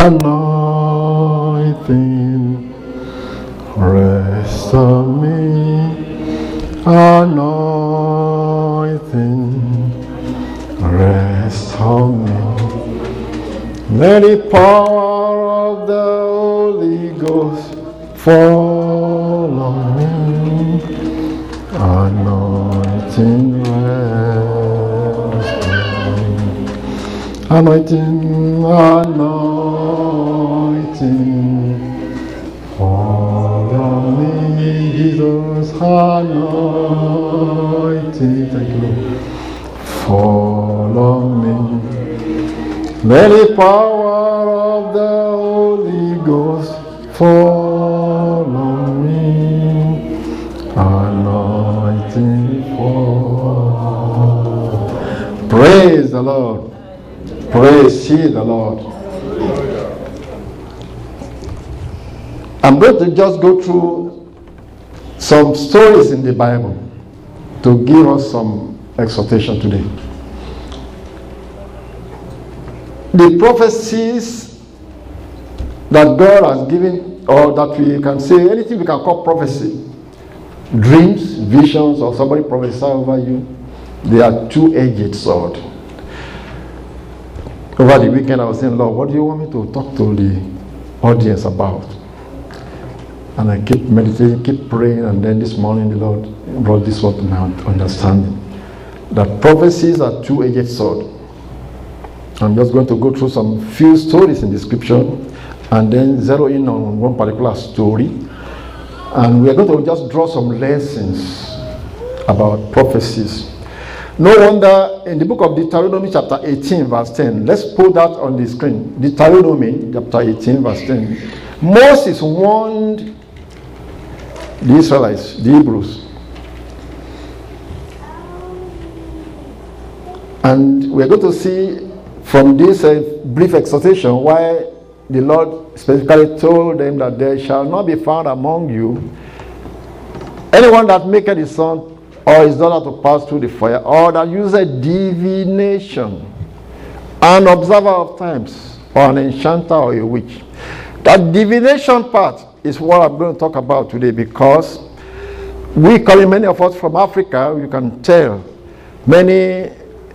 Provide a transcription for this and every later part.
Anointing rest on me. Anointing rest on me. Let the power of the Holy Ghost fall on me. Anointing rest on me. Anointing, anointing fall on me. Jesus, anointing, thank you, fall on me. Let the power of the Holy Ghost fall on me. Anointing fall. Praise the Lord. Praise ye the Lord. I'm going to just go through some stories in the Bible to give us some exhortation today. The prophecies that God has given, or that we can say, anything we can call prophecy, dreams, visions, or somebody prophesy over you, they are two-edged sword. Over the weekend I was saying, Lord, what do you want me to talk to the audience about? And I keep meditating, keep praying, and then this morning the Lord brought this word to my understanding. That prophecies are two-edged sword. I'm just going to go through some few stories in the scripture and then zero in on one particular story. And we are going to just draw some lessons about prophecies. No wonder in the book of Deuteronomy chapter 18 verse 10, let's put that on the screen. Deuteronomy chapter 18 verse 10. Moses warned the Israelites, the Hebrews. And we're going to see from this brief exhortation why the Lord specifically told them that there shall not be found among you anyone that maketh his son or his daughter to pass through the fire, or that useth divination, an observer of times, or an enchanter or a witch. That divination part is what I'm going to talk about today, because we, calling many of us from Africa, you can tell many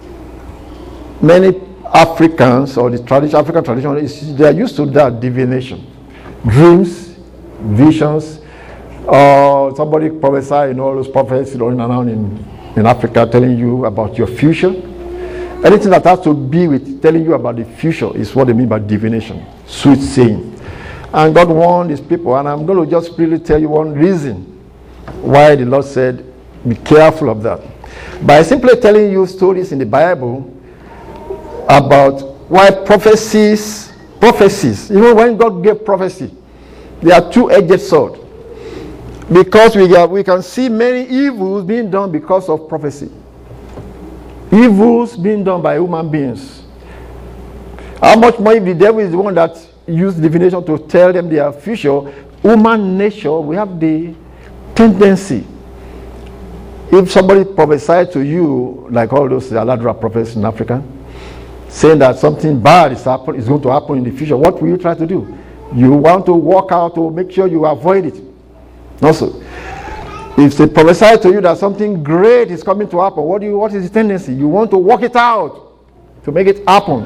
Africans, or the African tradition, they are used to that divination, dreams, visions, or somebody prophesy, all those prophets running around in Africa telling you about your future. Anything that has to be with telling you about the future is what they mean by divination, soothsaying. And God warned his people, and I'm going to just really tell you one reason why the Lord said, be careful of that. By simply telling you stories in the Bible about why prophecies, even when God gave prophecy, they are two-edged sword. Because we can see many evils being done because of prophecy. Evils being done by human beings. How much more if the devil is the one that used divination to tell them their future? Human nature, we have the tendency. If somebody prophesied to you, like all those Aladra prophets in Africa, saying that something bad is going to happen in the future, what will you try to do? You want to walk out to make sure you avoid it. Also, if they prophesy to you that something great is coming to happen, what is the tendency? You want to work it out to make it happen.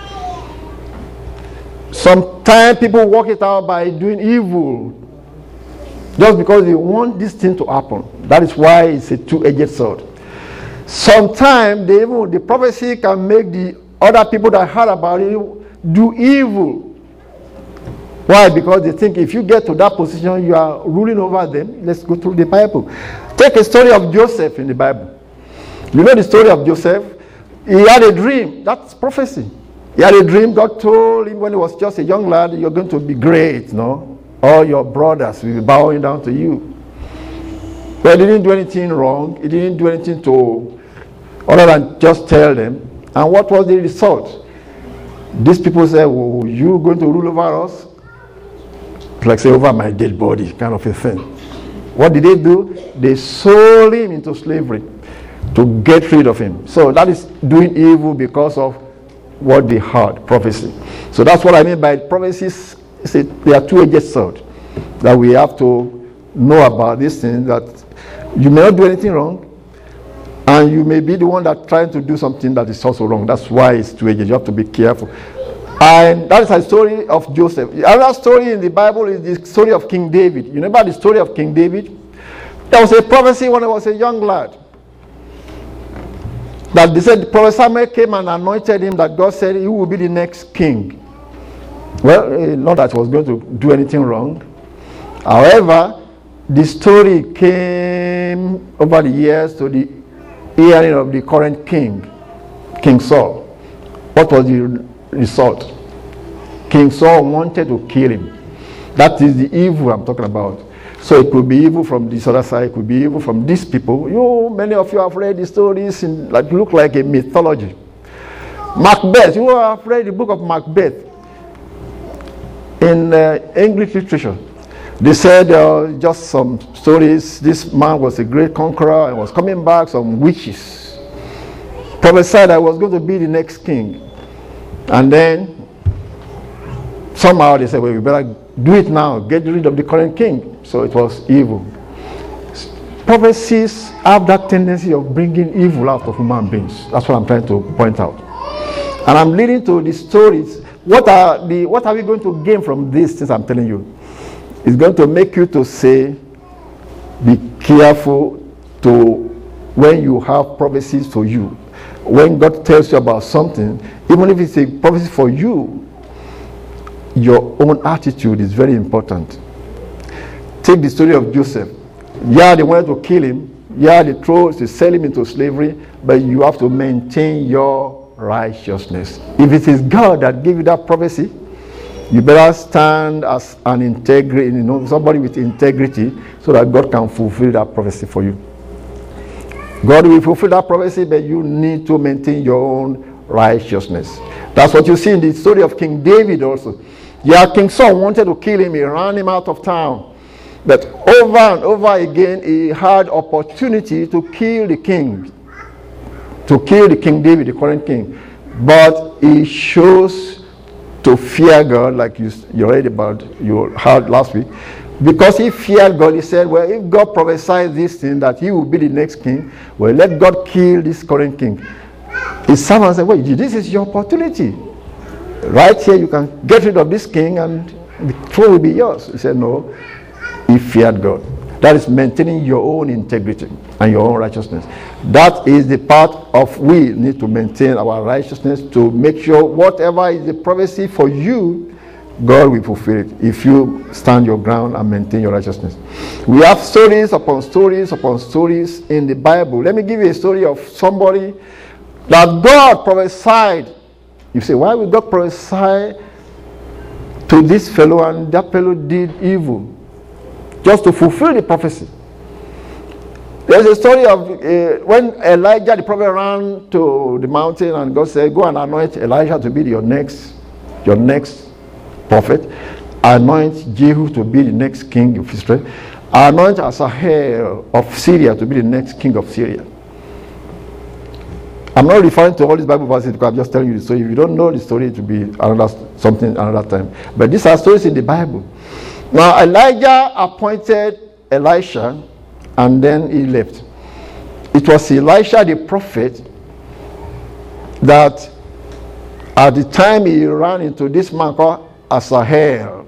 Sometimes people work it out by doing evil just because they want this thing to happen. That is why it's a two-edged sword. Sometimes the prophecy can make the other people that heard about it do evil. Why? Because they think if you get to that position, you are ruling over them. Let's go through the Bible. Take a story of Joseph in the Bible. You know the story of Joseph? He had a dream. That's prophecy. He had a dream. God told him when he was just a young lad, you're going to be great, no? All your brothers will be bowing down to you. But he didn't do anything wrong. He didn't do anything to other than just tell them. And what was the result? These people said, well, you going to rule over us? Like say over my dead body kind of a thing. What did they do? They sold him into slavery to get rid of him. So that is doing evil because of what they heard, prophecy. So that's what I mean by prophecies. They are two-edged sword that we have to know about this thing, that you may not do anything wrong, and you may be the one that trying to do something that is also wrong. That's why it's two-edged. You have to be careful. And that is a story of Joseph. Another story in the Bible is the story of King David. You know about the story of King David? There was a prophecy when I was a young lad, that they said Prophet Samuel came and anointed him, that God said he will be the next king. Well, not that he was going to do anything wrong. However, the story came over the years to the hearing of the current king, King Saul. What was the result? King Saul wanted to kill him. That is the evil I'm talking about. So it could be evil from this other side, it could be evil from these people. Many of you have read the stories that look like a mythology. Macbeth, you have read the book of Macbeth in English literature. They said just some stories. This man was a great conqueror and was coming back. Some witches prophesied that he was going to be the next king. And then somehow they said, well, we better do it now, get rid of the current king. So it was evil. Prophecies have that tendency of bringing evil out of human beings. That's what I'm trying to point out. And I'm leading to the stories. What are we going to gain from these things I'm telling you? It's going to make you to say, be careful to when you have prophecies for you. When God tells you about something, even if it's a prophecy for you, your own attitude is very important. Take the story of Joseph. Yeah, they wanted to kill him. Yeah, they tried to sell him into slavery, but you have to maintain your righteousness. If it is God that gave you that prophecy, you better stand as an integrity, somebody with integrity, so that God can fulfill that prophecy for you. God will fulfill that prophecy, but you need to maintain your own righteousness. That's what you see in the story of King David also. Yeah, King Saul wanted to kill him. He ran him out of town. But over and over again, he had opportunity to kill the king. To kill the King David, the current king. But he chose to fear God, like you read about, you heard last week. Because he feared God, he said, well, if God prophesied this thing, that he will be the next king, well, let God kill this current king. His servant said, well, this is your opportunity. Right here, you can get rid of this king and the throne will be yours. He said, no. He feared God. That is maintaining your own integrity and your own righteousness. That is the part of we need to maintain our righteousness, to make sure whatever is the prophecy for you, God will fulfill it if you stand your ground and maintain your righteousness. We have stories upon stories upon stories in the Bible. Let me give you a story of somebody that God prophesied. You say, why would God prophesy to this fellow and that fellow did evil? Just to fulfill the prophecy. There's a story of when Elijah the prophet ran to the mountain and God said, go and anoint Elijah to be your next prophet. Anoint Jehu to be the next king of Israel. Anoint Asahel of Syria to be the next king of Syria. I'm not referring to all these Bible verses because I'm just telling you the story. If you don't know the story, it will be another time. But these are stories in the Bible. Now Elijah appointed Elisha and then he left. It was Elisha the prophet that at the time he ran into this man called Asahel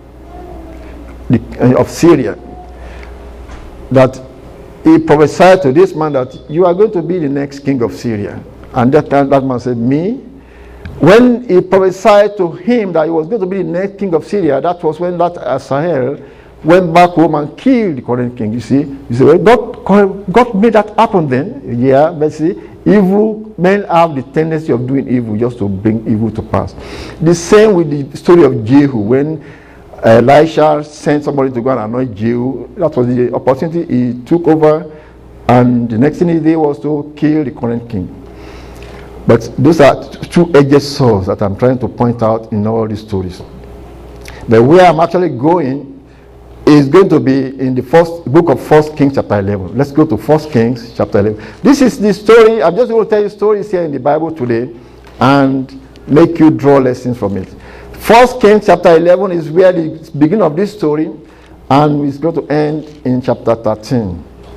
of Syria, that he prophesied to this man that you are going to be the next king of Syria. And that man said, me? When he prophesied to him that he was going to be the next king of Syria, that was when that Asahel went back home and killed the current king. You see, well, God made that happen then. Yeah, but see, evil men have the tendency of doing evil just to bring evil to pass. The same with the story of Jehu. When Elisha sent somebody to go and anoint Jehu, that was the opportunity he took over, and the next thing he did was to kill the current king. But those are two-edged swords that I'm trying to point out in all these stories. But where I'm actually going is going to be in the first book of 1 Kings chapter 11. Let's go to 1 Kings chapter 11. This is the story. I'm just going to tell you stories here in the Bible today. And make you draw lessons from it. 1 Kings chapter 11 is where the beginning of this story, and it's going to end in chapter 13.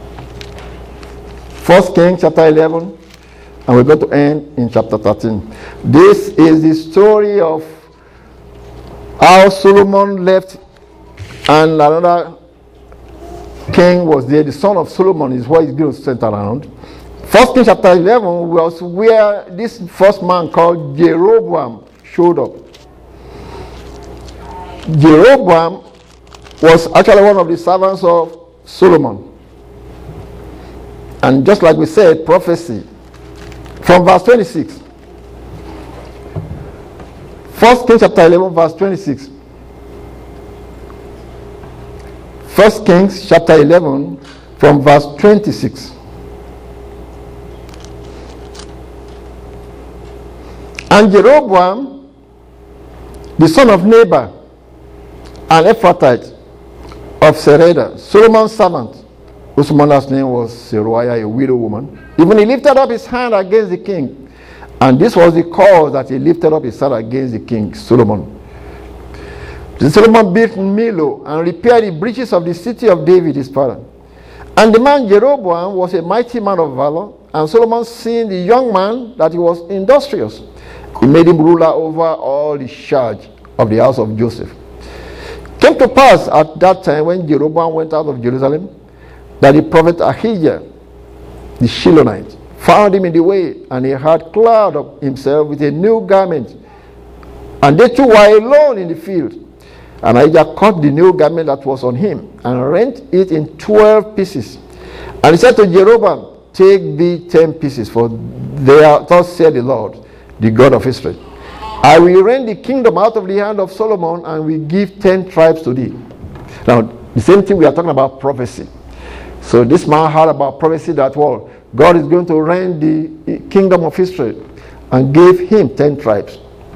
1 Kings chapter 11, and we're going to end in chapter 13. This is the story of how Solomon left, and another king was there. The son of Solomon is what is going to center around. 1 Kings chapter 11 was where this first man called Jeroboam showed up. Jeroboam was actually one of the servants of Solomon. And just like we said, prophecy. From verse 26. 1 Kings chapter 11 verse 26. 1 Kings chapter 11 from verse 26. And Jeroboam, the son of Nebat, an Ephrathite of Sereda, Solomon's servant, whose mother's name was Seruiah, a widow woman, even he lifted up his hand against the king. And this was the cause that he lifted up his hand against the king, Solomon. Then Solomon built Millo and repaired the breaches of the city of David, his father. And the man Jeroboam was a mighty man of valor, and Solomon, seeing the young man that he was industrious, he made him ruler over all the charge of the house of Joseph. Came to pass at that time, when Jeroboam went out of Jerusalem, that the prophet Ahijah, the Shilonite, found him in the way, and he had clothed himself with a new garment. And they two were alone in the field. And Ahijah cut the new garment that was on him, and rent it in 12 pieces. And he said to Jeroboam, take thee 10 pieces, for they are, thus said the Lord, the God of Israel, I will rend the kingdom out of the hand of Solomon, and will give 10 tribes to thee. Now, the same thing we are talking about prophecy. So this man heard about prophecy that, well, God is going to rend the kingdom of Israel, and gave him 10 tribes.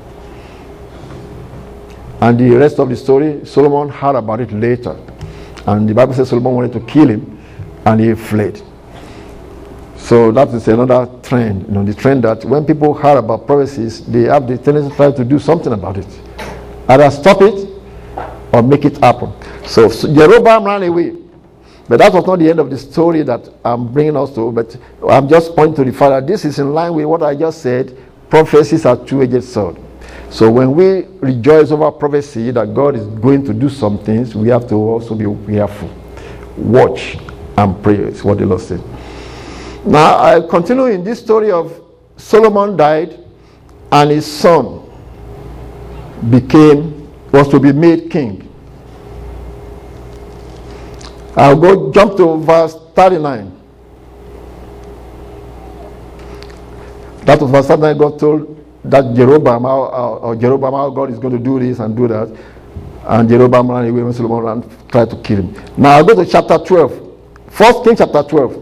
And the rest of the story, Solomon heard about it later. And the Bible says Solomon wanted to kill him, and he fled. So that is another trend. The trend that when people heard about prophecies, they have the tendency to try to do something about it. Either stop it or make it happen. So Jeroboam ran away. But that was not the end of the story that I'm bringing us to. But I'm just pointing to the fact that this is in line with what I just said. Prophecies are two-edged sword. So when we rejoice over prophecy that God is going to do some things, we have to also be careful. Watch and pray is what the Lord said. Now I continue in this story of Solomon died, and his son was to be made king. I'll jump to verse 39. That was verse 39. God told that Jeroboam, how God is going to do this and do that. And Jeroboam ran away when Solomon tried to kill him. Now I'll go to chapter 12. 1 Kings chapter 12.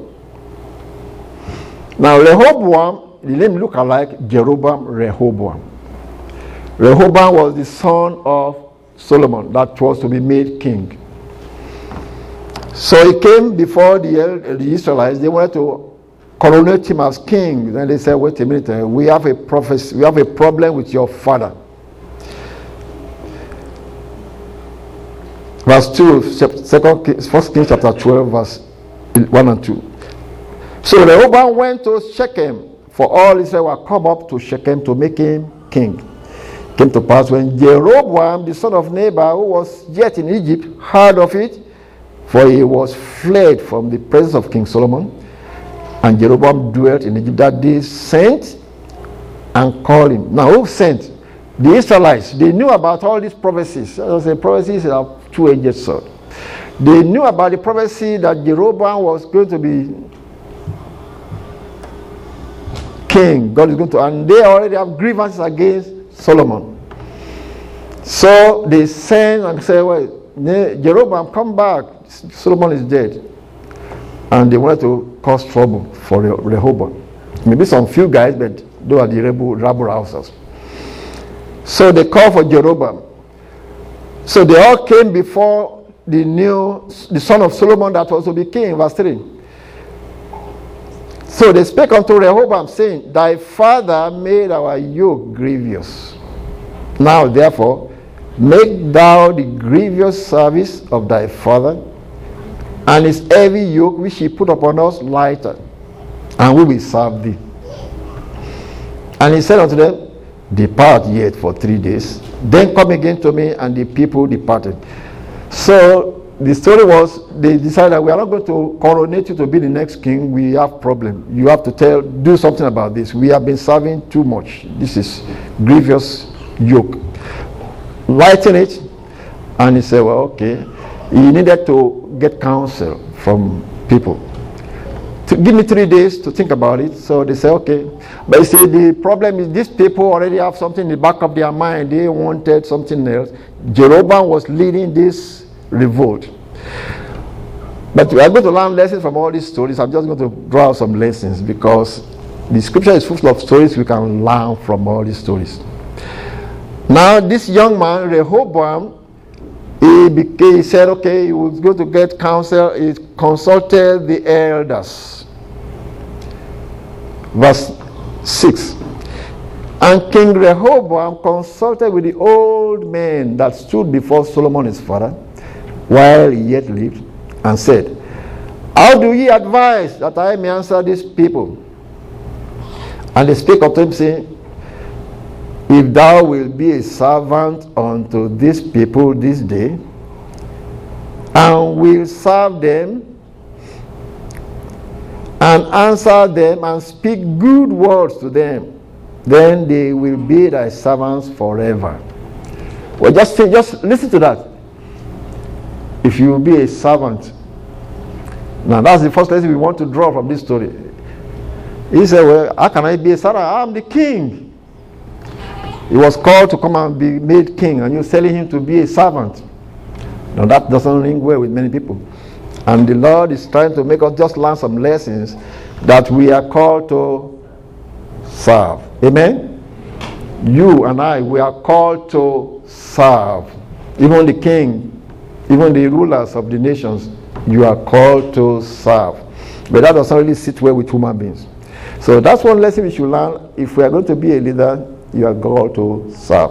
Now Rehoboam, the name look alike, Jeroboam, Rehoboam. Rehoboam was the son of Solomon that was to be made king. So he came before the Israelites. They wanted to coronate him as king. Then they said, wait a minute, we have a prophecy, we have a problem with your father. Verse 2, 1 Kings chapter 12, verse 1 and 2. So Rehoboam went to Shechem, for all Israel were come up to Shechem to make him king. It came to pass when Jeroboam, the son of Nebat, who was yet in Egypt, heard of it, for he was fled from the presence of King Solomon, and Jeroboam dwelt in Egypt, that they sent and called him. Now who sent? The Israelites. They knew about all these prophecies. As I say, prophecies are two-edged sword. They knew about the prophecy that Jeroboam was going to be king. God is going to, and they already have grievances against Solomon. So they sent and said, well, Jeroboam, come back. Solomon is dead. And they wanted to cause trouble for Rehoboam. Maybe some few guys, but those are the rebel houses. So they called for Jeroboam. So they all came before the son of Solomon that was to be king, verse 3. So they spake unto Rehoboam, saying, Thy father made our yoke grievous. Now therefore, make thou the grievous service of thy father, and his heavy yoke which he put upon us lighter, and we will serve thee. And he said unto them, Depart yet for 3 days, then come again to me. And the people departed. So the story was, they decided, we are not going to coronate you to be the next king. We have problem. You have to do something about this. We have been serving too much. This is grievous yoke. Lighten it. And he said, well, okay. He needed to get counsel from people. To give me 3 days to think about it. So they said, okay. But you see, the problem is these people already have something in the back of their mind. They wanted something else. Jeroboam was leading this revolt. But we are going to learn lessons from all these stories. I'm just going to draw out some lessons, because the scripture is full of stories we can learn from all these stories. Now, this young man, Rehoboam, he said, okay, he was going to get counsel. He consulted the elders. Verse 6. And King Rehoboam consulted with the old men that stood before Solomon his father, while he yet lived, and said, How do ye advise that I may answer these people? And they spake unto him, saying, If thou wilt be a servant unto these people this day, and will serve them, and answer them, and speak good words to them, then they will be thy servants forever. Well, just listen to that. If you will be a servant. Now, that's the first lesson we want to draw from this story. He said, well, how can I be a servant? I'm the king. He was called to come and be made king, and you're telling him to be a servant. Now, that doesn't ring well with many people. And the Lord is trying to make us just learn some lessons that we are called to serve. Amen? You and I, we are called to serve. Even the king, even the rulers of the nations, you are called to serve. But that doesn't really sit well with human beings. So that's one lesson we should learn. If we are going to be a leader, you are called to serve.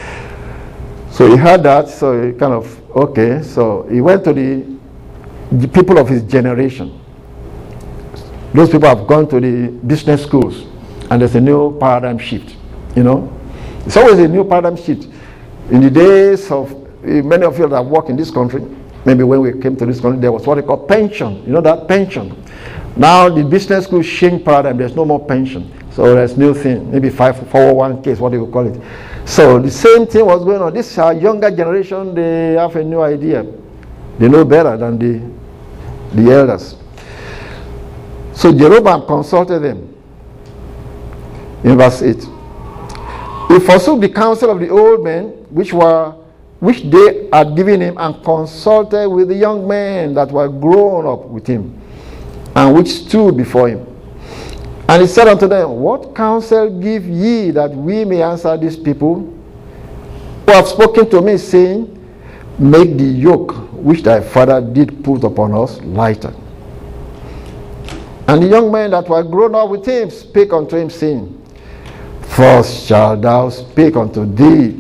So he heard that, so he kind of, okay, so he went to the people of his generation. Those people have gone to the business schools, and there's a new paradigm shift, you know. It's always a new paradigm shift. In the days of, many of you that work in this country, maybe when we came to this country, there was what they call pension. You know that? Pension. Now the business schools change paradigm. There's no more pension. So there's new thing. Maybe 401k is what they would call it. So the same thing was going on. This younger generation, they have a new idea. They know better than the elders. So Jeroboam consulted them. In verse 8. He forsook the counsel of the old men, which they had given him, and consulted with the young men that were grown up with him, and which stood before him. And he said unto them, What counsel give ye, that we may answer these people who have spoken to me, saying, Make the yoke which thy father did put upon us lighter? And the young men that were grown up with him spake unto him, saying, First shalt thou speak unto these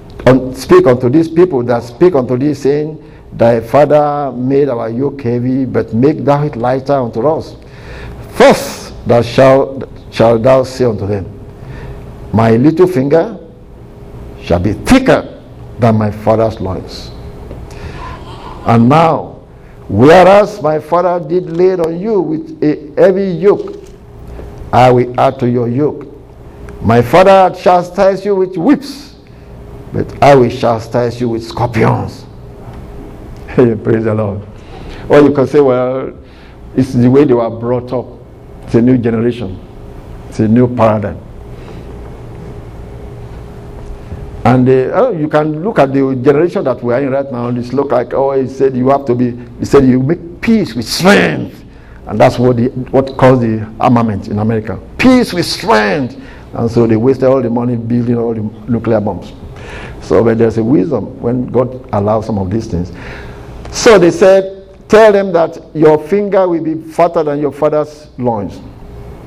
people that speak unto thee, saying, Thy father made our yoke heavy, but make thou it lighter unto us. First thou shalt thou say unto them, My little finger shall be thicker than my father's loins. And now, whereas my father did lay on you with a heavy yoke, I will add to your yoke. My father chastised you with whips, but I will chastise you with scorpions. Praise the Lord. Or you can say, well, it's the way they were brought up. It's a new generation. It's a new paradigm. And you can look at the generation that we are in right now, and it's look like, he said you make peace with strength. And that's what caused the armament in America. Peace with strength. And so they wasted all the money building all the nuclear bombs. So but there's a wisdom when God allows some of these things. So they said, tell them that your finger will be fatter than your father's loins.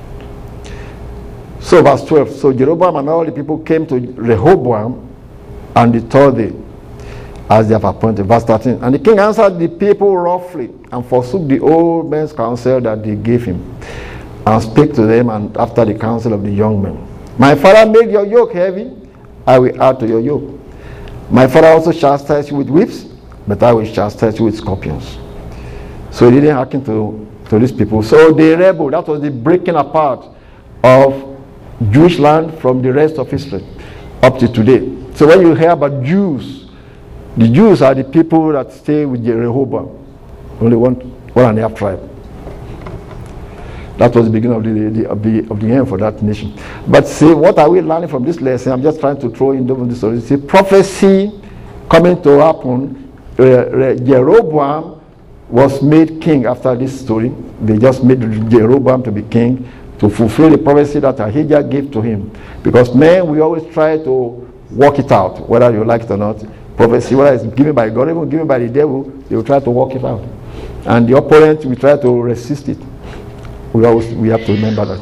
So verse 12. So Jeroboam and all the people came to Rehoboam and the third day, as they have appointed. Verse 13. And the king answered the people roughly, and forsook the old men's counsel that they gave him, and spake to them and after the counsel of the young men. My father made your yoke heavy, I will add to your yoke. My father also chastised you with whips, but I will chastise you with scorpions. So he didn't hearken to these people. So they rebelled. That was the breaking apart of Jewish land from the rest of Israel up to today. So when you hear about Jews, the Jews are the people that stay with Rehoboam, only one and a half tribe. That was the beginning of the end for that nation. But see, what are we learning from this lesson? I'm just trying to throw in the story. See, prophecy coming to happen. Jeroboam was made king after this story. They just made Jeroboam to be king to fulfill the prophecy that Ahijah gave to him. Because men, we always try to work it out, whether you like it or not. Prophecy, whether it's given by God, even given by the devil, they will try to work it out. And the opponent will try to resist it. We have to remember that.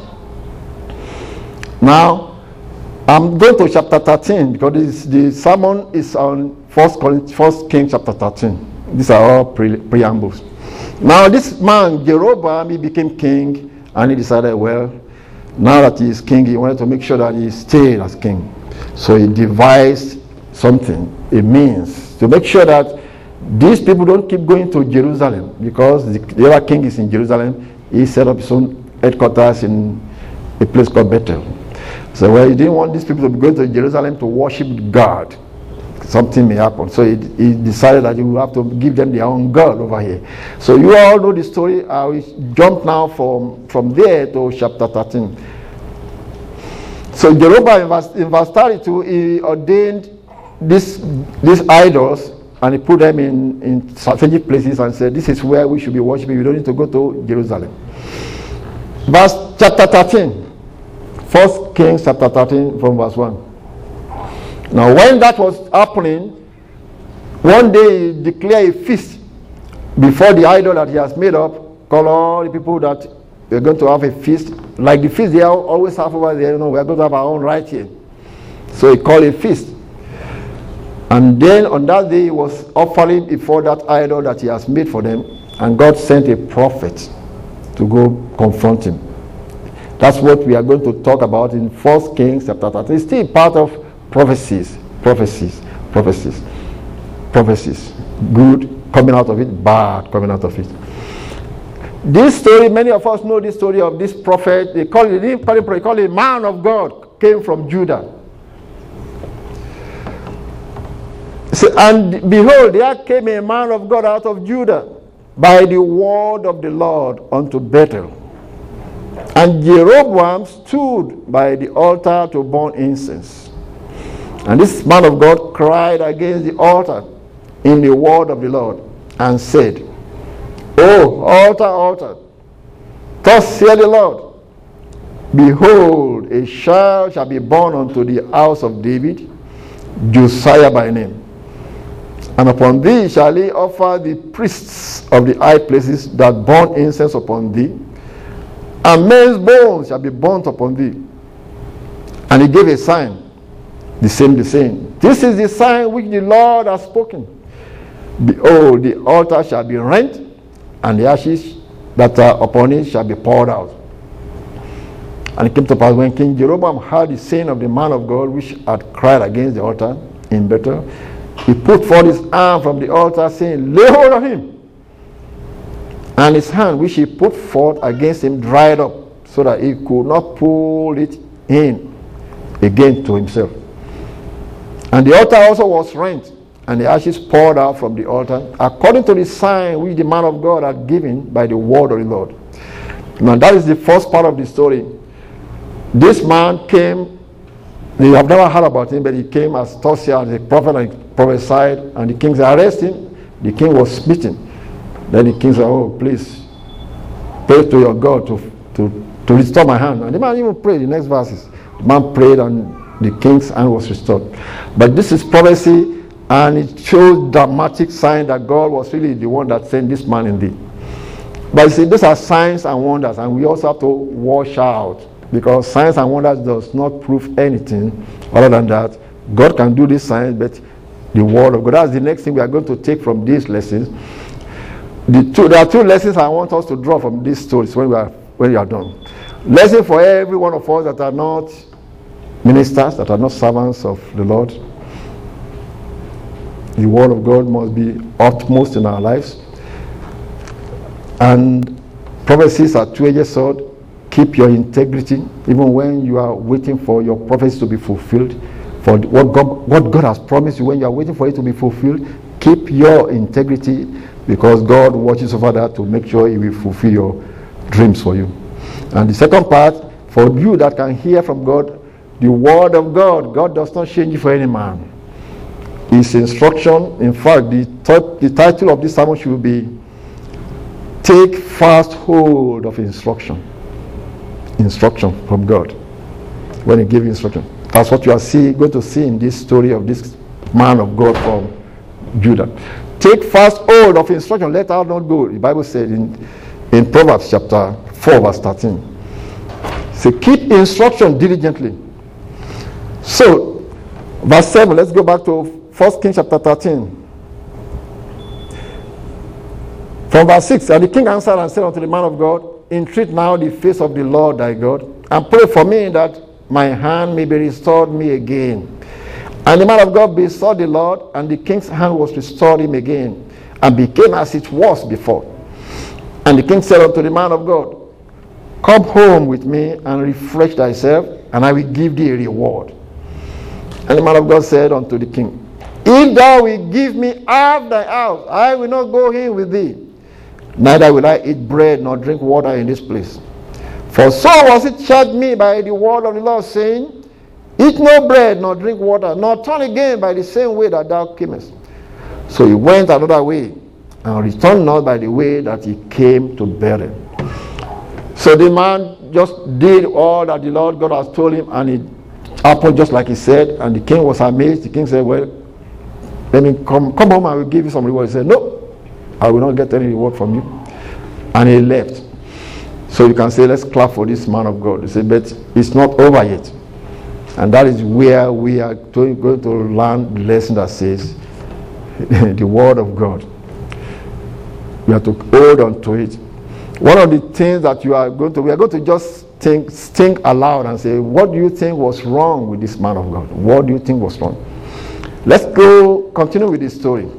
Now, I'm going to chapter 13 because the sermon is on 1 Kings chapter 13. These are all preambles. Now, this man, Jeroboam, he became king, and he decided, well, now that he is king, he wanted to make sure that he stayed as king. So he devised something, a means, to make sure that these people don't keep going to Jerusalem, because the other king is in Jerusalem. He set up his own headquarters in a place called Bethel. So he didn't want these people to be going to Jerusalem to worship God. Something may happen. So he decided that you have to give them their own God over here. So you all know the story. I will jump now from there to chapter 13. So Jeroboam in verse 32, he ordained these idols, and he put them in strategic places and said, this is where we should be worshiping. You don't need to go to Jerusalem. Verse chapter 13. 1 Kings chapter 13 from verse 1. Now when that was happening, one day he declared a feast before the idol that he has made up, call all the people that we're going to have a feast. Like the feast they always have over there, we're going to have our own right here. So he called a feast. And then on that day he was offering before that idol that he has made for them, and God sent a prophet to go confront him. That's what we are going to talk about in 1 Kings chapter 13. It's still part of prophecies. Good coming out of it, bad coming out of it. This story, many of us know this story of this prophet. They call it a man of God, came from Judah. So, and behold, there came a man of God out of Judah by the word of the Lord unto Bethel. And Jeroboam stood by the altar to burn incense. And this man of God cried against the altar in the word of the Lord, and said, O altar, altar, thus saith the Lord, behold, a child shall be born unto the house of David, Josiah by name. And upon thee shall he offer the priests of the high places that burn incense upon thee, and men's bones shall be burnt upon thee. And he gave a sign, the same saying, this is the sign which the Lord has spoken. Behold, the altar shall be rent, and the ashes that are upon it shall be poured out. And it came to pass, when King Jeroboam heard the saying of the man of God which had cried against the altar in Bethel, he put forth his arm from the altar, saying, lay hold of him. And his hand which he put forth against him dried up, so that he could not pull it in again to himself. And the altar also was rent, and the ashes poured out from the altar, according to the sign which the man of God had given by the word of the Lord. Now that is the first part of the story. This man came, they have never heard about him, but he came as Tosia, as a prophet, and prophesied, and the king said, arrest him. The king was smitten. Then the king said, oh, please, pray to your God to restore my hand. And the man even prayed, the next verses. The man prayed, and the king's hand was restored. But this is prophecy, and it shows dramatic sign that God was really the one that sent this man indeed. But you see, these are signs and wonders, and we also have to watch out because signs and wonders does not prove anything other than that God can do these signs, but the word of God. That's the next thing we are going to take from these lessons. There are two lessons I want us to draw from these stories when we are done. Lesson for every one of us that are not ministers, that are not servants of the Lord. The word of God must be utmost in our lives. And prophecies are two-edged sword. Keep your integrity, even when you are waiting for your prophecy to be fulfilled. For what God has promised you, when you are waiting for it to be fulfilled, keep your integrity, because God watches over that to make sure He will fulfill your dreams for you. And the second part, for you that can hear from God, the word of God. God does not change it for any man. His instruction, in fact, the title of this sermon should be Take Fast Hold of Instruction. Instruction from God. When He gives instruction. That's what you are going to see in this story of this man of God from Judah. Take fast hold of instruction, let her not go. The Bible said in Proverbs chapter 4 verse 13. So keep instruction diligently. So, verse 7, let's go back to 1 Kings chapter 13. From verse 6, and the king answered and said unto the man of God, entreat now the face of the Lord thy God, and pray for me that my hand may be restored me again. And the man of God besought the Lord, and the king's hand was restored him again, and became as it was before. And the king said unto the man of God, come home with me and refresh thyself, and I will give thee a reward. And the man of God said unto the king, if thou wilt give me half thy house, I will not go in with thee, neither will I eat bread nor drink water in this place. For so was it charged me by the word of the Lord, saying, eat no bread nor drink water, nor turn again by the same way that thou camest. So he went another way, and returned not by the way that he came to Bethel. So the man just did all that the Lord God has told him, and it happened just like he said. And the king was amazed. The king said, well, let me come home, I will give you some reward. He said, no, I will not get any reward from you. And he left. So you can say, let's clap for this man of God. He said, but it's not over yet. And that is where we are going to learn the lesson that says, the word of God. We have to hold on to it. One of the things that we are going to just think aloud and say, what do you think was wrong with this man of God? What do you think was wrong? Let's continue with this story.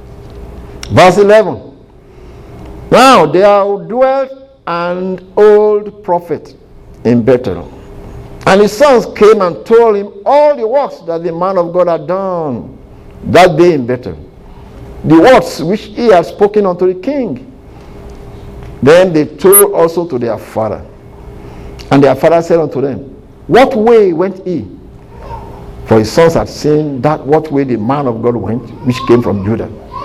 Verse 11. Now there dwelt an old prophet in Bethel, and his sons came and told him all the works that the man of God had done that day in Bethel, the words which he had spoken unto the king. Then they told also to their father. And their father said unto them, what way went he? For his sons had seen that what way the man of God went, which came from Judah.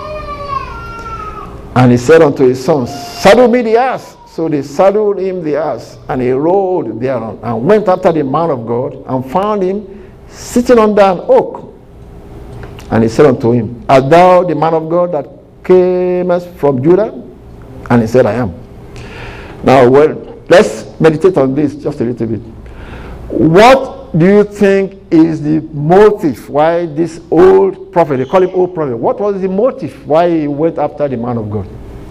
And he said unto his sons, saddle me the ass. So they saddled him the ass, and he rode thereon, and went after the man of God, and found him sitting under an oak. And he said unto him, art thou the man of God that camest from Judah? And he said, I am. Now, let's meditate on this just a little bit. What do you think is the motive why this old prophet, they call him old prophet, what was the motive why he went after the man of God?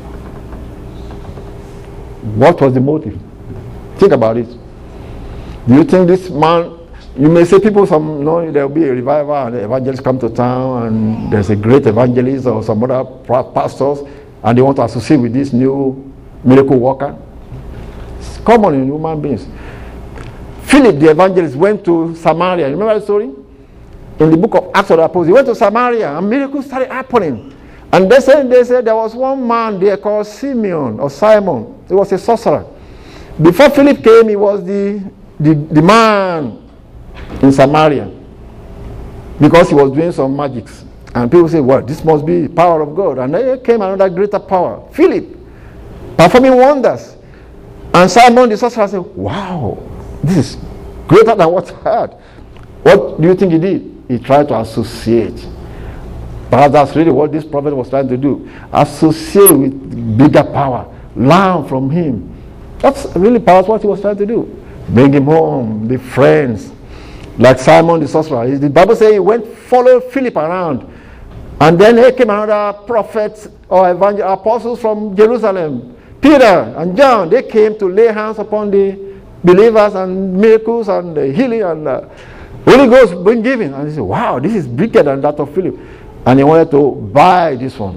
What was the motive? Think about it. Do you think this man, you may say people, there will be a revival and the evangelists come to town and there's a great evangelist or some other pastors and they want to associate with this new miracle worker. It's common in human beings. Philip the evangelist went to Samaria. You remember the story? In the book of Acts of the Apostles, he went to Samaria and miracles started happening. And they said there was one man there called Simeon or Simon. He was a sorcerer. Before Philip came, he was the man in Samaria because he was doing some magics. And people say, well, this must be the power of God. And then came another greater power, Philip, performing wonders. And Simon the sorcerer said, wow, this is greater than what I had. What do you think he did? He tried to associate. Perhaps that's really what this prophet was trying to do. Associate with bigger power. Learn from him. That's really perhaps what he was trying to do. bring him home, the friends, like Simon the sorcerer. The Bible says he went, followed Philip around, and then here came another prophet or apostles from Jerusalem, Peter and John. They came to lay hands upon the believers, and miracles and healing and Holy Ghost being given. And he said, wow, this is bigger than that of Philip. And he wanted to buy this one.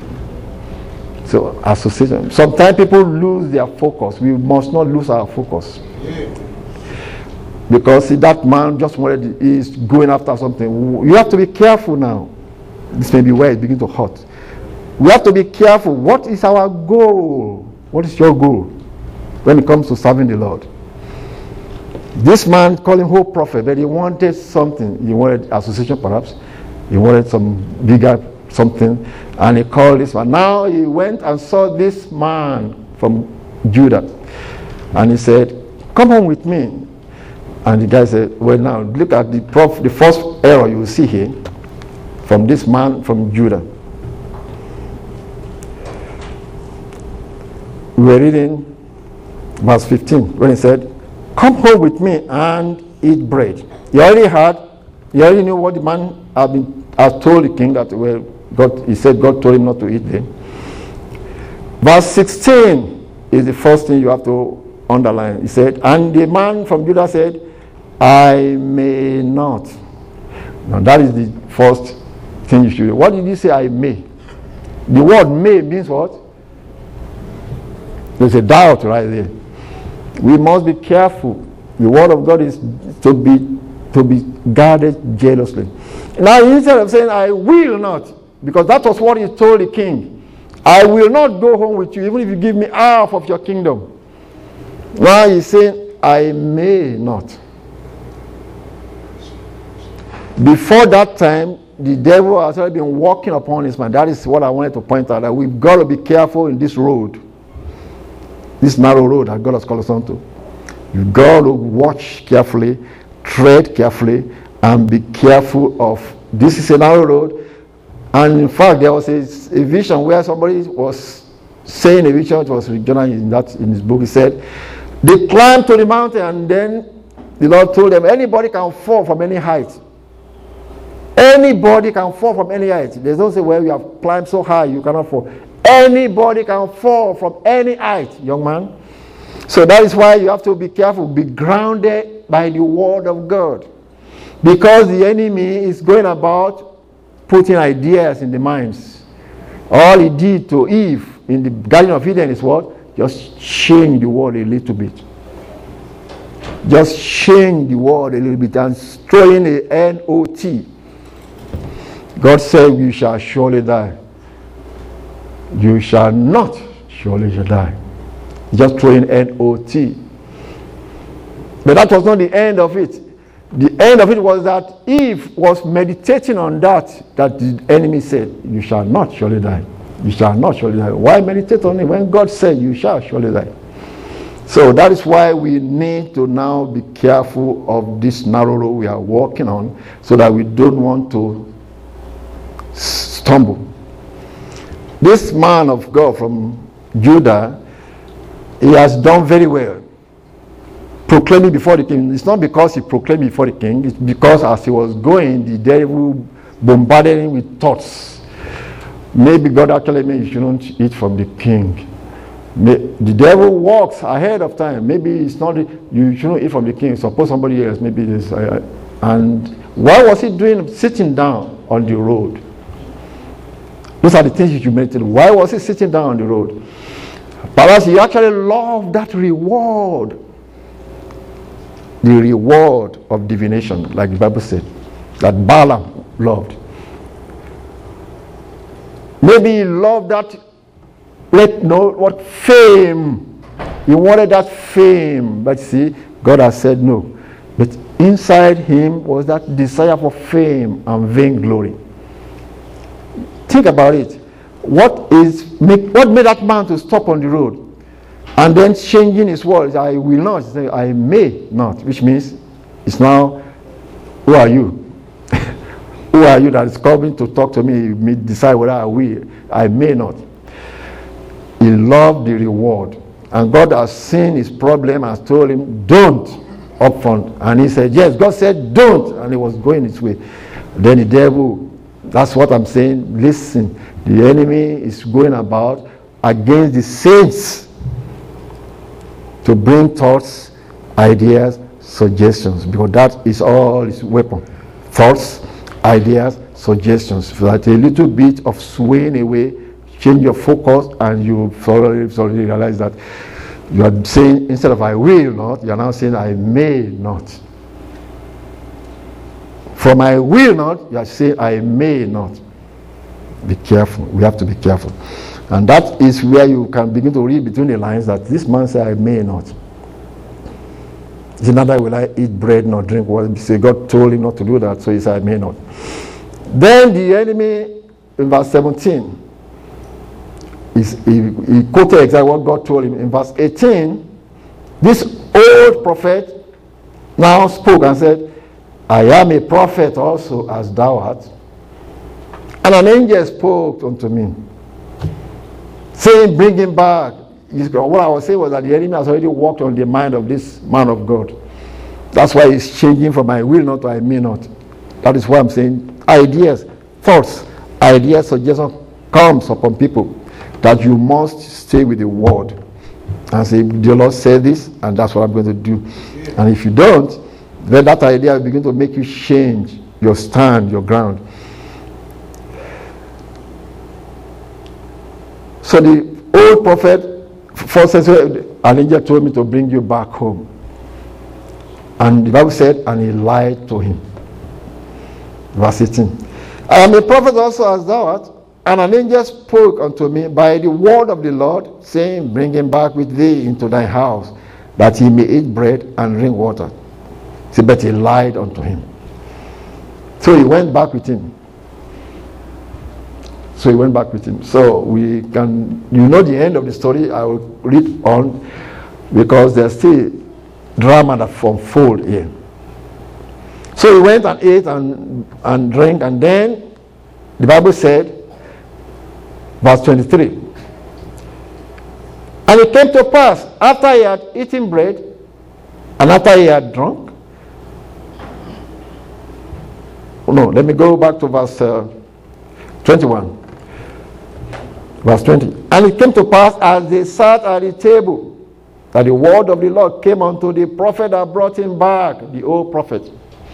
So association. Sometimes people lose their focus. We must not lose our focus. Because see, that man just wanted, is going after something. You have to be careful now. This may be where it begins to hurt. We have to be careful. What is our goal? What is your goal when it comes to serving the Lord? This man called him whole prophet, but he wanted something. He wanted association perhaps. He wanted some bigger something. And he called this man. Now he went and saw this man from Judah. And he said, come home with me. And the guy said, well, now look at the first error you will see here from this man from Judah. We were reading verse 15 when he said, come home with me and eat bread. He already knew what the man had told the king that, well, he said God told him not to eat them. Verse 16 is the first thing you have to underline. He said, and the man from Judah said, I may not. Now that is the first thing you should do. What did he say, I may? The word may means what? There's a doubt right there. We must be careful. The word of God is to be guarded jealously. Now instead of saying, I will not, because that was what he told the king. I will not go home with you, even if you give me half of your kingdom. Now he's saying, I may not. Before that time, the devil has already been walking upon his mind. That is what I wanted to point out, that we've got to be careful in this road. This narrow road that God has called us onto. You've got to watch carefully, tread carefully, and be careful of, this is a narrow road. And in fact, there was a vision where somebody was saying a vision, it was Jonah in his book. He said, they climbed to the mountain, and then the Lord told them, anybody can fall from any height. Anybody can fall from any height. There's no say, well, you have climbed so high, you cannot fall. Anybody can fall from any height, young man. So that is why you have to be careful, be grounded by the word of God. Because the enemy is going about putting ideas in the minds. All he did to Eve in the Garden of Eden is what? Just change the word a little bit. Just change the word a little bit and throw in a N-O-T. God said, you shall surely die. You shall not surely shall die. Just throw in N-O-T. But that was not the end of it. The end of it was that Eve was meditating on that the enemy said, you shall not surely die. You shall not surely die. Why meditate on it when God said you shall surely die? So that is why we need to now be careful of this narrow road we are walking on, so that we don't want to stumble. This man of God from Judah, he has done very well proclaiming before the king. It's not because he proclaimed before the king, it's because as he was going, the devil bombarded him with thoughts. Maybe God actually meant you shouldn't eat from the king. The devil walks ahead of time. Maybe it's not, you shouldn't eat from the king. Suppose somebody else, maybe this. And why was he doing, sitting down on the road? Those are the things you should meditate. Why was he sitting down on the road? Perhaps he actually loved that reward. The reward of divination, like the Bible said, that Balaam loved. Maybe he loved that, fame. He wanted that fame. But see, God has said no. But inside him was that desire for fame and vainglory. Think about it. What made that man to stop on the road? And then changing his words, I will not, say, I may not, which means it's now, who are you? Who are you that is coming to talk to me? Me decide whether I will, I may not. He loved the reward. And God has seen his problem and told him, don't, up front. And he said, yes. God said, don't. And he was going his way. Then the devil, that's what I'm saying. Listen, the enemy is going about against the saints to bring thoughts, ideas, suggestions. Because that is all his weapon. Thoughts, ideas, suggestions. So that a little bit of swaying away, change your focus, and you suddenly realize that you are saying, instead of I will not, you are now saying I may not. From I will not, you are saying I may not. Be careful. We have to be careful. And that is where you can begin to read between the lines that this man said I may not. He said, neither will I eat bread nor drink water. He said, God told him not to do that, so he said I may not. Then the enemy, in verse 17, he quoted exactly what God told him. In verse 18, this old prophet now spoke and said, I am a prophet also as thou art. And an angel spoke unto me, saying, bring him back. What I was saying was that the enemy has already worked on the mind of this man of God. That's why he's changing from I will not to I may not. That is why I'm saying ideas, thoughts, ideas, suggestions comes upon people, that you must stay with the word and say, the Lord said this, and that's what I'm going to do. And if you don't, then that idea will begin to make you change your stand, your ground. So the old prophet, first says, an angel told me to bring you back home. And the Bible said, and he lied to him. Verse 18. I am a prophet also as thou art, and an angel spoke unto me by the word of the Lord, saying, bring him back with thee into thy house, that he may eat bread and drink water. See, but he lied unto him. So he went back with him. So we can, the end of the story. I will read on, because there's still drama that unfold here. So he went and ate and drank, and then the Bible said, verse 23, and it came to pass, after he had eaten bread, and after he had drunk, let me go back to verse 21. Verse 20. And it came to pass, as they sat at the table, that the word of the Lord came unto the prophet that brought him back, the old prophet.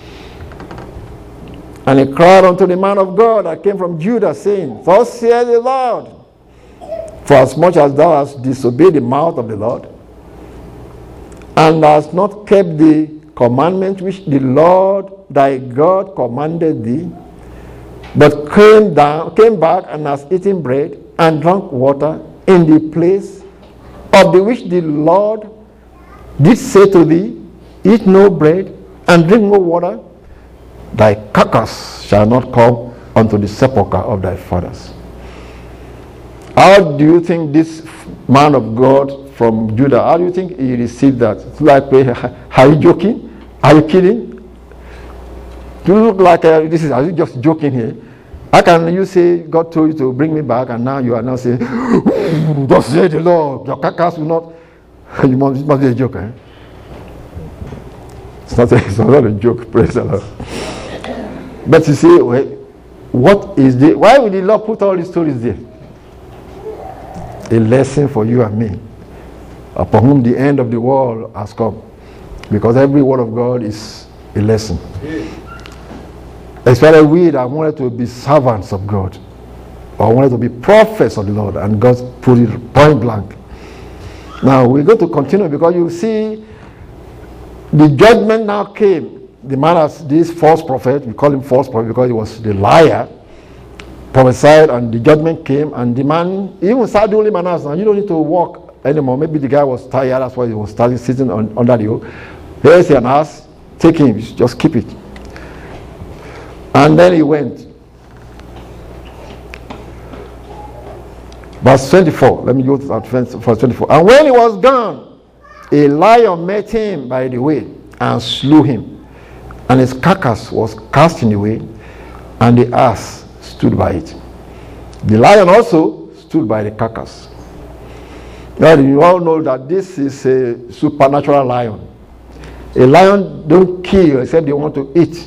And he cried unto the man of God that came from Judah, saying, thus saith the Lord, for as much as thou hast disobeyed the mouth of the Lord, and hast not kept the commandment which the Lord thy God commanded thee, but came back and hast eaten bread and drunk water in the place of the which the Lord did say to thee, eat no bread and drink no water, thy carcass shall not come unto the sepulchre of thy fathers. How do you think this man of God from Judah, how do you think he received that? It's like, are you joking? Are you kidding? Do you look like are you just joking here? How can you say God told you to bring me back, and now you are now saying, thus said the Lord, your carcass will not. It must be a joke, eh? It's not a joke, praise the Lord. But you see, why would the Lord put all these stories there? A lesson for you and me, upon whom the end of the world has come. Because every word of God is a lesson. Especially we that wanted to be servants of God, or wanted to be prophets of the Lord, and God put it point blank. Now we're going to continue, because you see, the judgment now came. The man has this false prophet, we call him false prophet because he was the liar, prophesied, and the judgment came, and the man even started doing him an ass. Now you don't need to walk anymore. Maybe the guy was tired, that's why he was sitting under the oak. Here's an ass, take him, just keep it. And then he went. Verse 24. Let me go to that verse 24. And when he was gone, a lion met him by the way and slew him. And his carcass was cast in the way, and the ass stood by it. The lion also stood by the carcass. Now you all know that this is a supernatural lion. A lion don't kill except they want to eat.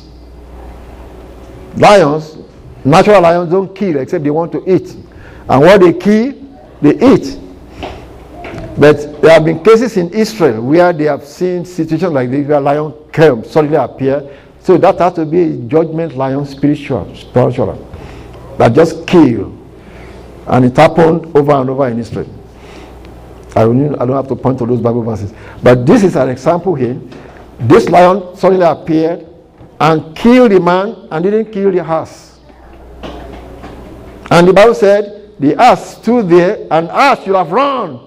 Lions, natural lions don't kill except they want to eat. And what they kill, they eat. But there have been cases in Israel where they have seen situations like this where lion came, suddenly appear. So that has to be a judgment lion spiritual, that just kill. And it happened over and over in Israel. I don't have to point to those Bible verses. But this is an example here. This lion suddenly appeared and killed the man and didn't kill the ass. And the Bible said the ass stood there and ass should have run.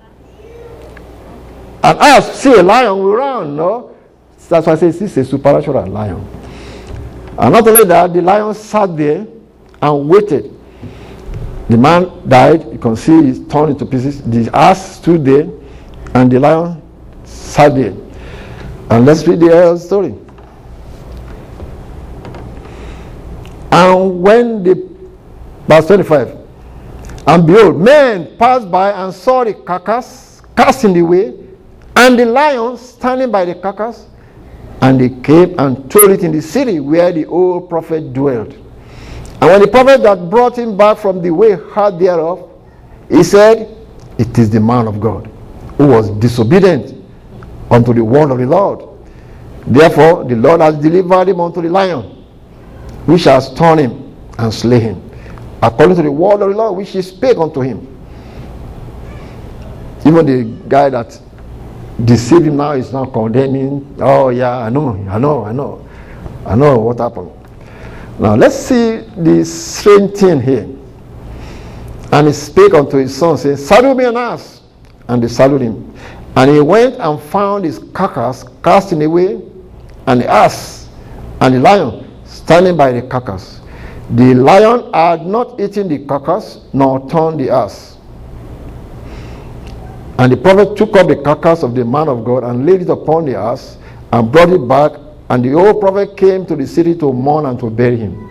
And ass, see a lion will run, no? That's why I say this is a supernatural lion. And not only that, the lion sat there and waited. The man died. You can see he's torn into pieces. The ass stood there and the lion sat there. And let's read the story. And when verse 25, and behold, men passed by and saw the carcass cast in the way, and the lion standing by the carcass, and they came and told it in the city where the old prophet dwelt. And when the prophet that brought him back from the way heard thereof, he said, it is the man of God who was disobedient unto the word of the Lord. Therefore the Lord has delivered him unto the lion, which has torn him and slay him, according to the word of the Lord which he spake unto him. Even the guy that deceived him now is now condemning. Oh yeah, I know what happened. Now let's see this strange thing here. And he spake unto his son, saying, saddle me an ass. And they saddled him. And he went and found his carcass cast in the way, and the ass and the lion standing by the carcass. The lion had not eaten the carcass, nor torn the ass. And the prophet took up the carcass of the man of God and laid it upon the ass and brought it back. And the old prophet came to the city to mourn and to bury him.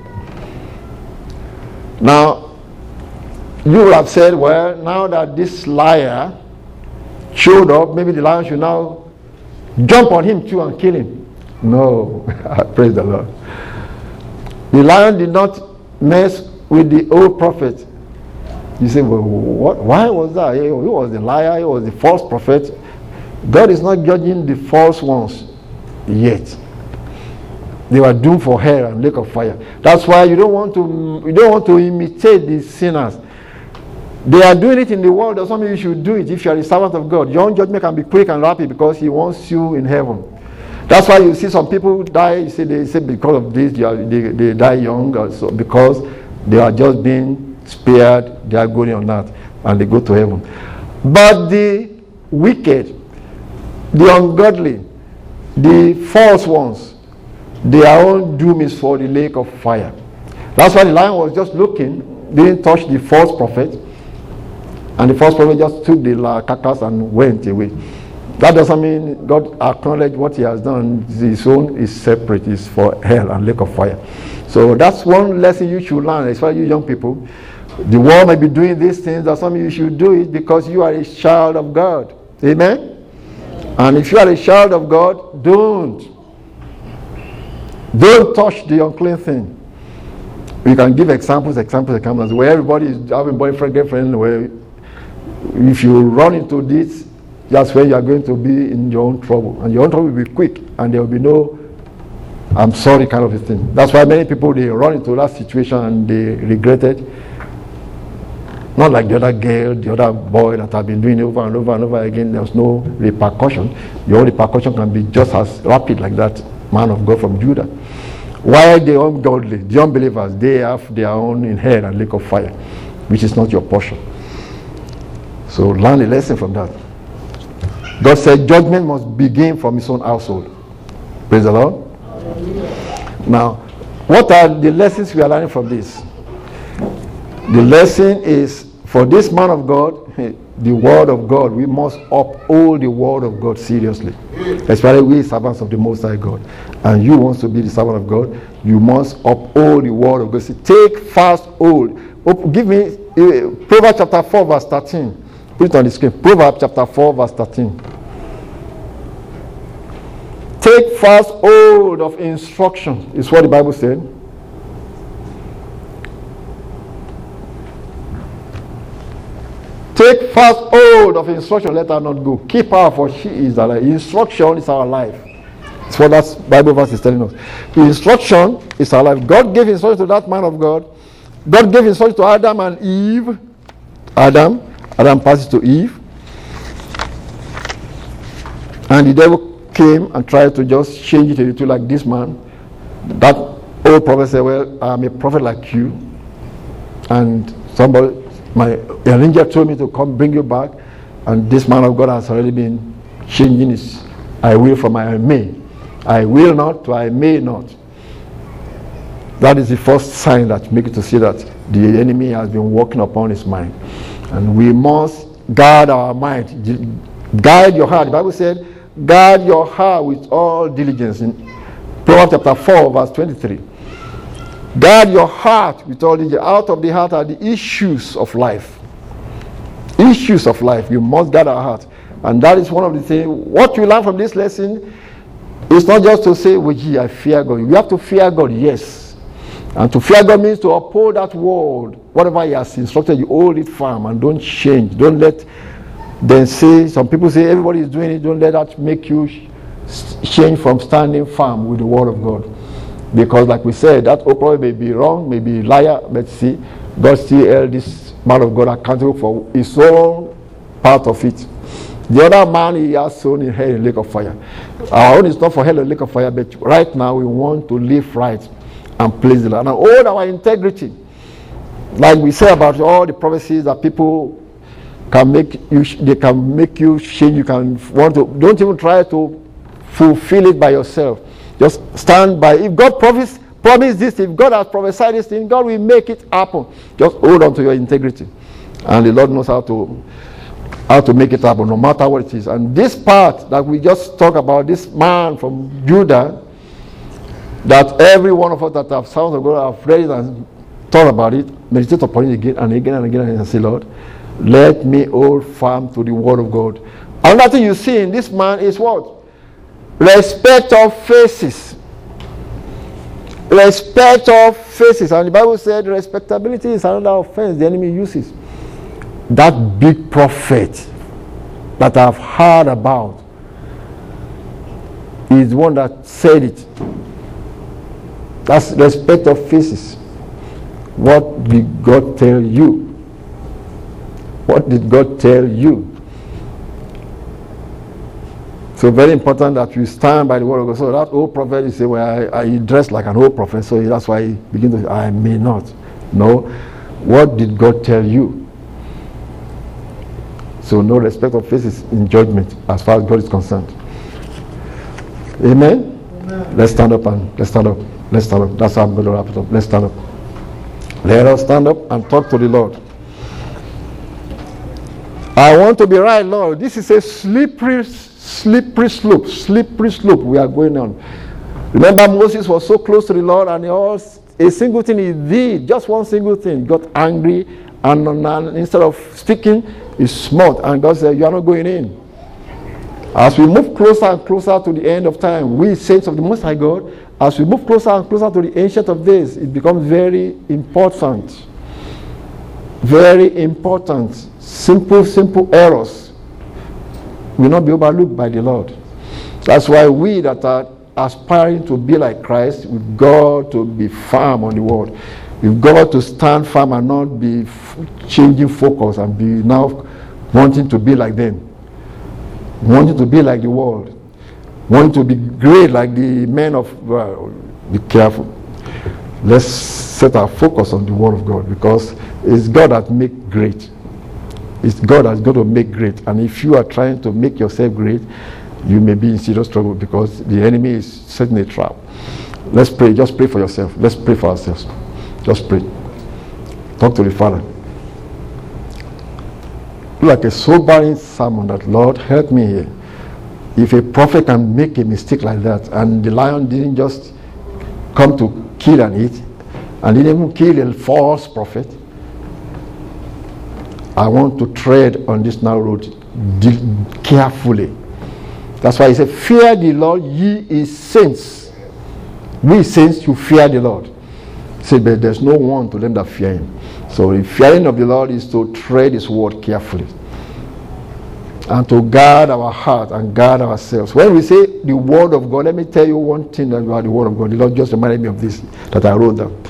Now, you will have said, well, now that this liar showed up, maybe the lion should now jump on him too and kill him. No, praise the Lord. The lion did not mess with the old prophet. You say, well, what? Why was that? He was the liar, he was the false prophet. God is not judging the false ones yet. They were doomed for hell and lake of fire. That's why you don't want to imitate these sinners. They are doing it in the world. Does not mean you should do it if you are a servant of God. Your own judgment can be quick and rapid because He wants you in heaven. That's why you see some people die. They say because of this they die young, so because they are just being spared. They are going on that and they go to heaven. But the wicked, the ungodly, the false ones, their own doom is for the lake of fire. That's why the lion was just looking, didn't touch the false prophet, and the false prophet just took the carcass and went away. That doesn't mean God acknowledged what He has done. His own is separate, is for hell and lake of fire. So that's one lesson you should learn, especially you young people. The world may be doing these things, doesn't mean you should do it because you are a child of God. Amen? And if you are a child of God, don't touch the unclean thing. We can give examples where everybody is having boyfriend, girlfriend, where if you run into this, that's where you are going to be in your own trouble. And your own trouble will be quick, and there will be no I'm sorry kind of a thing. That's why many people, they run into that situation and they regret it. Not like the other girl, the other boy that have been doing it over and over and over again. There's no repercussion. Your repercussion can be just as rapid like that man of God from Judah. While the ungodly, the unbelievers, they have their own in hell and lake of fire, which is not your portion. So learn a lesson from that. God said judgment must begin from His own household. Praise the Lord. Now, what are the lessons we are learning from this? The lesson is, for this man of God, the word of God, we must uphold the word of God seriously. Especially we servants of the Most High God. And you want to be the servant of God, you must uphold the word of God. Say, take fast hold. Give me Proverbs chapter 4 verse 13. Put it on the screen. Proverbs chapter 4, verse 13. Take fast hold of instruction, is what the Bible said. Take fast hold of instruction, let her not go. Keep her, for she is alive. Instruction is our life. That's what that Bible verse is telling us. The instruction is our life. God gave instruction to that man of God. God gave instruction to Adam and Eve. Adam passes to Eve. And the devil came and tried to just change it into like this man. That old prophet said, well, I'm a prophet like you. And an angel told me to come bring you back. And this man of God has already been changing his I will from I may. I will not to I may not. That is the first sign that makes you to see that the enemy has been working upon his mind. And we must guard our mind. Guide your heart. The Bible said, guard your heart with all diligence. In Proverbs chapter 4, verse 23. Guard your heart with all diligence. Out of the heart are the issues of life. Issues of life. You must guard our heart. And that is one of the things. What you learn from this lesson is not just to say, well, gee, I fear God. You have to fear God, yes. And to fear God means to uphold that word. Whatever He has instructed, you hold it firm and don't change. Don't let them say, some people say everybody is doing it, don't let that make you change from standing firm with the word of God. Because like we said, that prophet may be wrong, may be a liar, but see, God still held this man of God accountable for his own part of it. The other man, he has sown in hell in lake of fire. Our own is not for hell in lake of fire, but right now we want to live right and please the Lord. And hold our integrity. Like we say about all the prophecies that people can make you, they can make you change. You can want to, don't even try to fulfill it by yourself. Just stand by. If God promised this, if God has prophesied this thing, God will make it happen. Just hold on to your integrity. And the Lord knows how to make it happen, no matter what it is. And this part that we just talked about, this man from Judah, that every one of us that have sounds of God have read it and thought about it, meditate upon it again and again and again and say, Lord, let me hold firm to the word of God. Another thing you see in this man is what? Respect of faces. Respect of faces. And the Bible said respectability is another offense the enemy uses. That big prophet that I've heard about is the one that said it. That's respect of faces. What did God tell you? What did God tell you? So very important that you stand by the word of God. So that old prophet, you say, well, I dress like an old prophet, so that's why he begins to say, I may not. No. What did God tell you? So no respect of faces in judgment as far as God is concerned. Amen? Amen. Let's stand up and let's stand up. Let's stand up. That's how I'm going to wrap it up. Let's stand up. Let us stand up and talk to the Lord. I want to be right, Lord. This is a slippery slope we are going on. Remember, Moses was so close to the Lord, and a single thing he did, just one single thing, he got angry, and instead of speaking, he smote, and God said, you are not going in. As we move closer and closer to the end of time, we saints of the Most High God, as we move closer and closer to the Ancient of Days, it becomes very important. Very important. Simple errors will not be overlooked by the Lord. That's why we that are aspiring to be like Christ, we've got to be firm on the word. We've got to stand firm and not be changing focus and be now wanting to be like them. Wanting to be like the world. Wanting to be great like the men of, be careful. Let's set our focus on the word of God, because it's God that makes great. It's God that's going to make great. And if you are trying to make yourself great, you may be in serious trouble, because the enemy is setting a trap. Let's pray. Just pray for yourself. Let's pray for ourselves. Just pray. Talk to the Father. Like a sobering sermon that, Lord, help me here. If a prophet can make a mistake like that, and the lion didn't just come to kill and eat, and didn't even kill a false prophet, I want to tread on this narrow road carefully. That's why he said, fear the Lord, ye is saints. We saints, you fear the Lord. He said, but there's no one to them that fear him. So the fearing of the Lord is to tread his word carefully. And to guard our heart and guard ourselves. When we say the word of God, let me tell you one thing about the word of God. The Lord just reminded me of this that I wrote down.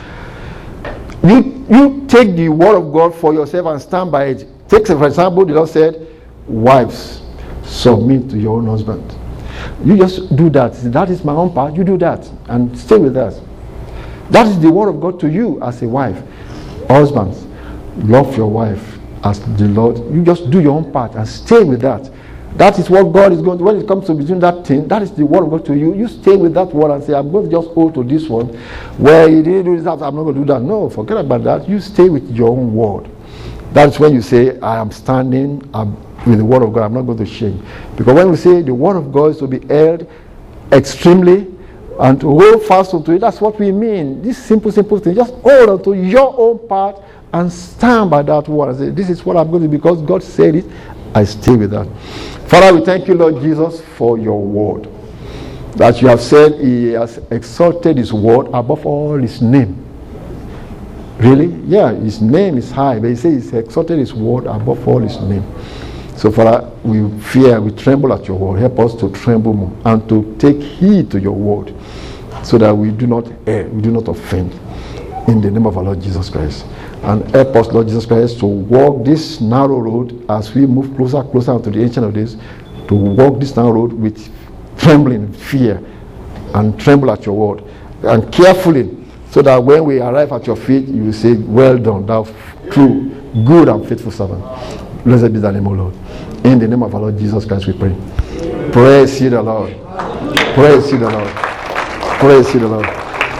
You take the word of God for yourself and stand by it. Take, for example, the Lord said, wives, submit to your own husband. You just do that. That is my own part. You do that and stay with that. That is the word of God to you as a wife. Husbands, love your wife as the Lord. You just do your own part and stay with that. That is what God is going to, when it comes to between that thing, that is the word of God to you. You stay with that word and say, I'm going to just hold to this one. Where you didn't do this, I'm not going to do that. No, forget about that. You stay with your own word. That's when you say, I am standing with the word of God. I'm not going to change. Because when we say the word of God is to be held extremely and to hold fast onto it, that's what we mean. This simple thing. Just hold on to your own part and stand by that word and say, this is what I'm going to do because God said it. I stay with that. Father, we thank you, Lord Jesus, for your word. That you have said he has exalted his word above all his name. Really? Yeah, his name is high, but he says he's exalted his word above all his name. So, Father, we fear, we tremble at your word. Help us to tremble more and to take heed to your word so that we do not err, we do not offend. In the name of our Lord Jesus Christ. And help us, Lord Jesus Christ, to walk this narrow road as we move closer to the Ancient of Days, to walk this narrow road with trembling, fear, and tremble at your word, and carefully, so that when we arrive at your feet, you will say, well done, thou true, good and faithful servant. Blessed be thy name, O Lord. In the name of our Lord Jesus Christ we pray. Praise ye the Lord. Praise ye the Lord. Praise ye the Lord.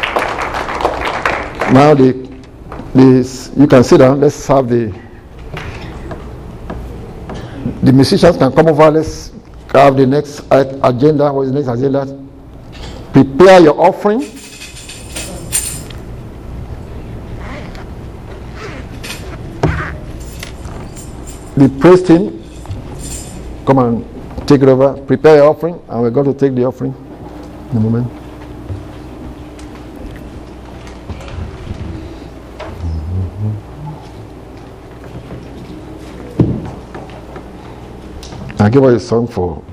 Now you can sit down. Let's have the musicians can come over. Let's have the next agenda. What is the next agenda? Prepare your offering. The praise team, come and take it over. Prepare your offering, and we're going to take the offering in a moment. I'll give us a song for